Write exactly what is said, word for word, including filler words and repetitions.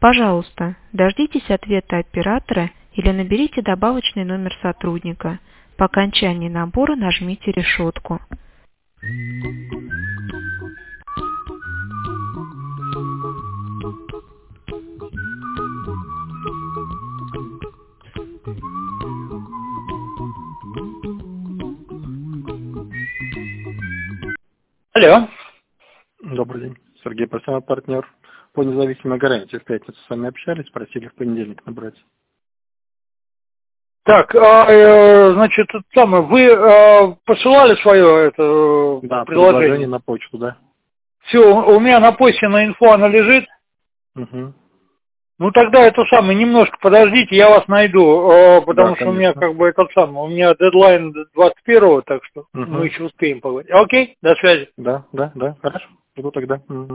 Пожалуйста, дождитесь ответа оператора или наберите добавочный номер сотрудника. По окончании набора нажмите решетку. Алло. Добрый день. Сергей Парсенов, партнер. По независимой гарантии в пятницу с вами общались, просили в понедельник набрать. Так, а, э, значит, это самое, вы э, посылали свое это Да, предложение? предложение на почту, да. Все, у меня на почте на инфо оно лежит. Угу. Ну тогда это самое, немножко подождите, я вас найду, э, потому Да, что у меня конечно. как бы этот самый, у меня дедлайн двадцать первого, так что Угу. мы еще успеем поговорить. Окей, до связи. Да, да, да, хорошо. Жду тогда. Угу.